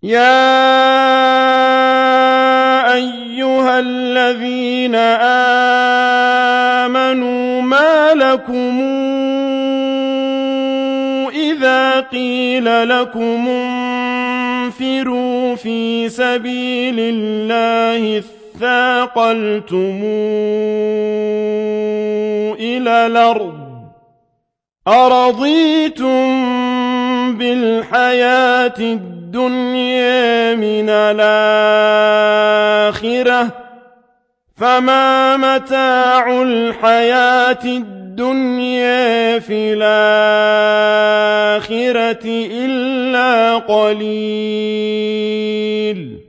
يَا أَيُّهَا الَّذِينَ آمَنُوا مَا لَكُمْ إِذَا قِيلَ لَكُمُ انفِرُوا فِي سَبِيلِ اللَّهِ اثَّاقَلْتُمْ إِلَى الْأَرْضِ أَرَضِيتُم بِالْحَيَاةِ الدُّنْيَا مِنَ الْآخِرَةِ ۚ فَمَا مَتَاعُ الْحَيَاةِ الدُّنْيَا فِي الْآخِرَةِ إِلَّا قَلِيلٌ